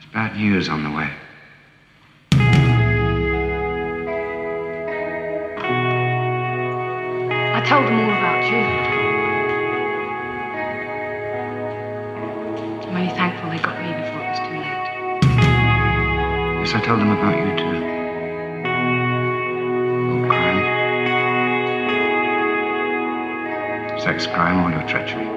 Bad news on the way. I told them all about you. I'm only thankful they got me before it was too late. Yes, I told them about you too. Your crime. Sex crime or your treachery.